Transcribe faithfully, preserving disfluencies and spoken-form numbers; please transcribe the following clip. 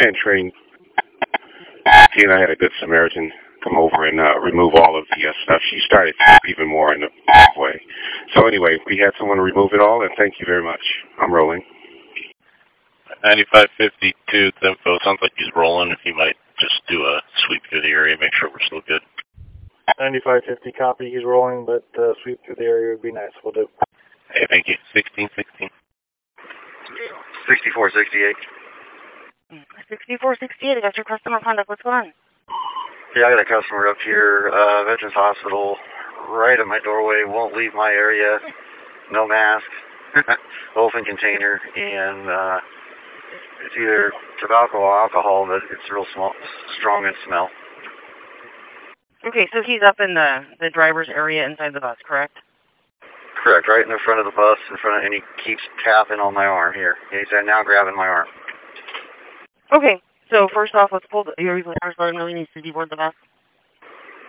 and train. He and I had a good Samaritan come over and uh, remove all of the uh, stuff. She started even more in the way. So anyway, we had someone remove it all, and thank you very much. I'm rolling. ninety-five fifty-two, info. Sounds like he's rolling. If he might just do a sweep through the area, make sure we're still good. ninety-five fifty, copy. He's rolling, but uh, sweep through the area would be nice. We'll do. Hey, thank you. sixteen sixteen. sixty-four sixty-eight. sixty-four sixty-eight, I got your customer contact. What's going on? Yeah, I got a customer up here, uh, Veterans Hospital, right at my doorway, won't leave my area, no mask, open container, and uh, it's either tobacco or alcohol, but it's real small, strong in smell. Okay, so he's up in the, the driver's area inside the bus, correct? Correct, right in the front of the bus, in front of, and he keeps tapping on my arm here. He's now grabbing my arm. Okay, so first off, let's pull the, your first let him know he needs to deboard the bus.